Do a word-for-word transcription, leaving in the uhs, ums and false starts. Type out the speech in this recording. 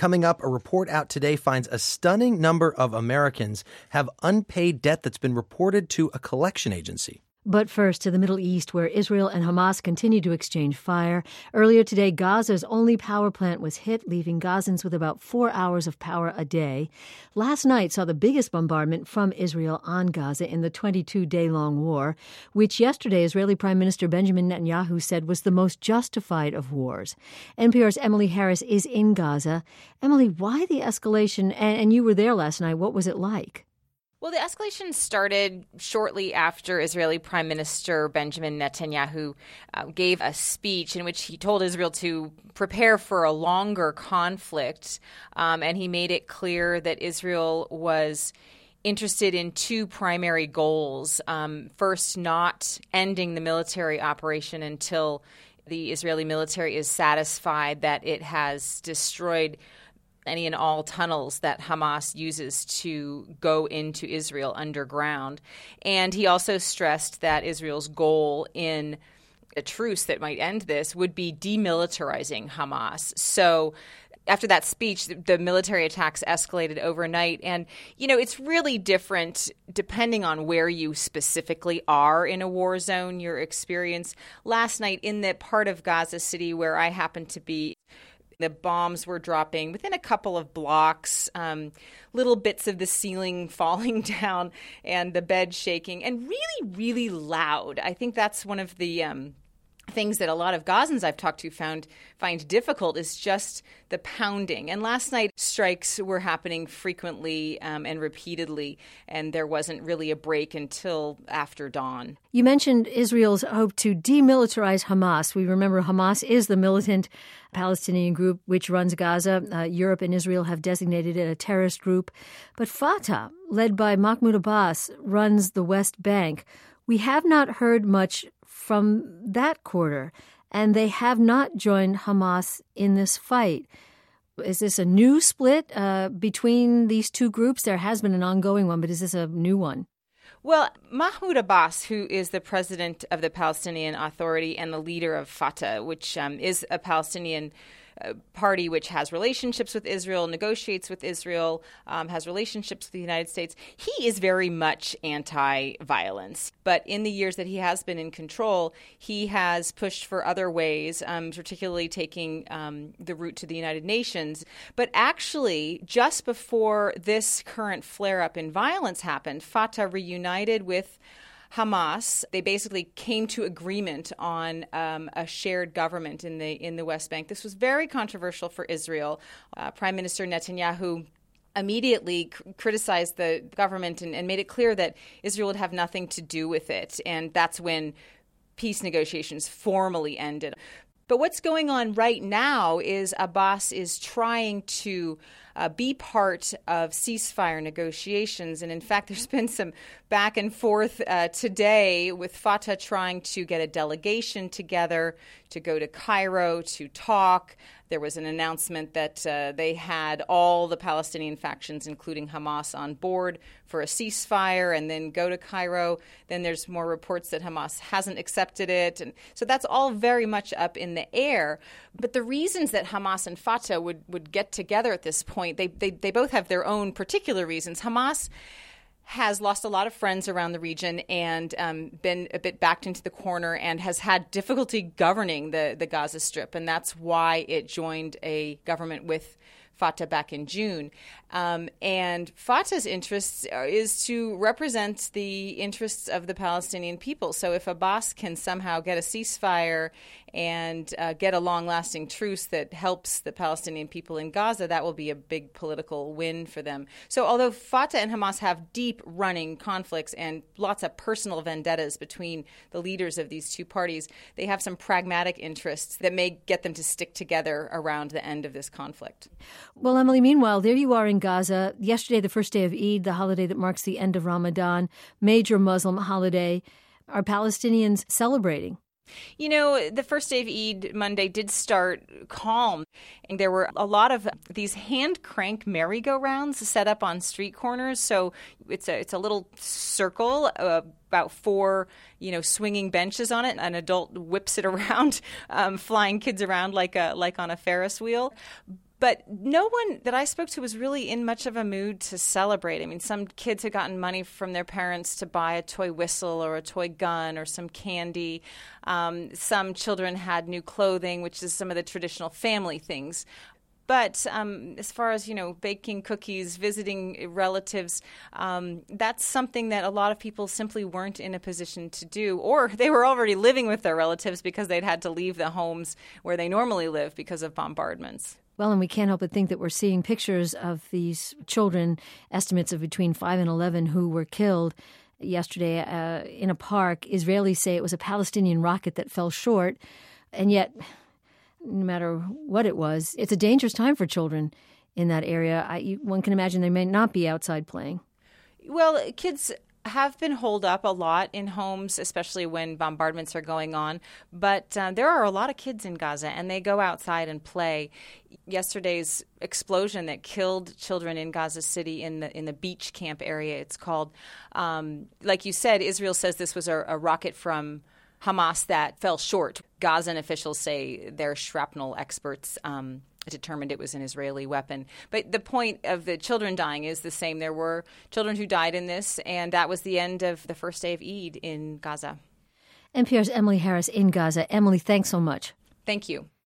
coming up, a report out today finds a stunning number of Americans have unpaid debt that's been reported to a collection agency. But first, to the Middle East, where Israel and Hamas continue to exchange fire. Earlier today, Gaza's only power plant was hit, leaving Gazans with about four hours of power a day. Last night saw the biggest bombardment from Israel on Gaza in the twenty-two day long war, which yesterday Israeli Prime Minister Benjamin Netanyahu said was the most justified of wars. N P R's Emily Harris is in Gaza. Emily, why the escalation? And, and you were there last night. What was it like? Well, the escalation started shortly after Israeli Prime Minister Benjamin Netanyahu uh, gave a speech in which he told Israel to prepare for a longer conflict, um, and he made it clear that Israel was interested in two primary goals. Um, first, not ending the military operation until the Israeli military is satisfied that it has destroyed any and all tunnels that Hamas uses to go into Israel underground. And he also stressed that Israel's goal in a truce that might end this would be demilitarizing Hamas. So after that speech, the military attacks escalated overnight. And, you know, it's really different depending on where you specifically are in a war zone, your experience. Last night in the part of Gaza City where I happened to be, the bombs were dropping within a couple of blocks, um, little bits of the ceiling falling down and the bed shaking, and really, really loud. I think that's one of the um, things that a lot of Gazans I've talked to found find difficult is just the pounding. And last night, strikes were happening frequently um, and repeatedly, and there wasn't really a break until after dawn. You mentioned Israel's hope to demilitarize Hamas. We remember Hamas is the militant Palestinian group which runs Gaza. Uh, Europe and Israel have designated it a terrorist group. But Fatah, led by Mahmoud Abbas, runs the West Bank. We have not heard much from that quarter, and they have not joined Hamas in this fight. Is this a new split uh, between these two groups? There has been an ongoing one, but is this a new one? Well, Mahmoud Abbas, who is the president of the Palestinian Authority and the leader of Fatah, which um, is a Palestinian uh, party which has relationships with Israel, negotiates with Israel, um, has relationships with the United States, he is very much anti-violence. But in the years that he has been in control, he has pushed for other ways, um, particularly taking um, the route to the United Nations. But actually, just before this current flare-up in violence happened, Fatah reunited with Hamas. They basically came to agreement on um, a shared government in the in the West Bank. This was very controversial for Israel. Uh, Prime Minister Netanyahu immediately c- criticized the government and, and made it clear that Israel would have nothing to do with it. And that's when peace negotiations formally ended. But what's going on right now is Abbas is trying to uh, be part of ceasefire negotiations. And in fact, there's been some back and forth uh, today with Fatah trying to get a delegation together to go to Cairo to talk. There was an announcement that uh, they had all the Palestinian factions, including Hamas, on board for a ceasefire and then go to Cairo. Then there's more reports that Hamas hasn't accepted it. And so that's all very much up in the air. But the reasons that Hamas and Fatah would, would get together at this point, they, they, they both have their own particular reasons. Hamas has lost a lot of friends around the region and um, been a bit backed into the corner and has had difficulty governing the, the Gaza Strip. And that's why it joined a government with Fatah back in June. Um, and Fatah's interest is to represent the interests of the Palestinian people. So if Abbas can somehow get a ceasefire and uh, get a long-lasting truce that helps the Palestinian people in Gaza, that will be a big political win for them. So although Fatah and Hamas have deep running conflicts and lots of personal vendettas between the leaders of these two parties, they have some pragmatic interests that may get them to stick together around the end of this conflict. Well, Emily, meanwhile, there you are in Gaza. Yesterday, the first day of Eid, the holiday that marks the end of Ramadan, major Muslim holiday. Are Palestinians celebrating? You know, the first day of Eid, Monday, did start calm. And there were a lot of these hand-crank merry-go-rounds set up on street corners. So it's a, it's a little circle, uh, about four, you know, swinging benches on it. An adult whips it around, um, flying kids around like a, like on a Ferris wheel. But no one that I spoke to was really in much of a mood to celebrate. I mean, some kids had gotten money from their parents to buy a toy whistle or a toy gun or some candy. Um, some children had new clothing, which is some of the traditional family things. But um, as far as, you know, baking cookies, visiting relatives, um, that's something that a lot of people simply weren't in a position to do. Or they were already living with their relatives because they'd had to leave the homes where they normally live because of bombardments. Well, and we can't help but think that we're seeing pictures of these children, estimates of between five and eleven, who were killed yesterday uh, in a park. Israelis say it was a Palestinian rocket that fell short, and yet, no matter what it was, it's a dangerous time for children in that area. I, you, one can imagine they may not be outside playing. Well, kids have been holed up a lot in homes, especially when bombardments are going on. But uh, there are a lot of kids in Gaza, and they go outside and play. Yesterday's explosion that killed children in Gaza City in the in the beach camp area, it's called. Um, like you said, Israel says this was a, a rocket from Hamas that fell short. Gazan officials say they're shrapnel experts um, determined it was an Israeli weapon. But the point of the children dying is the same. There were children who died in this, and that was the end of the first day of Eid in Gaza. N P R's Emily Harris in Gaza. Emily, thanks so much. Thank you.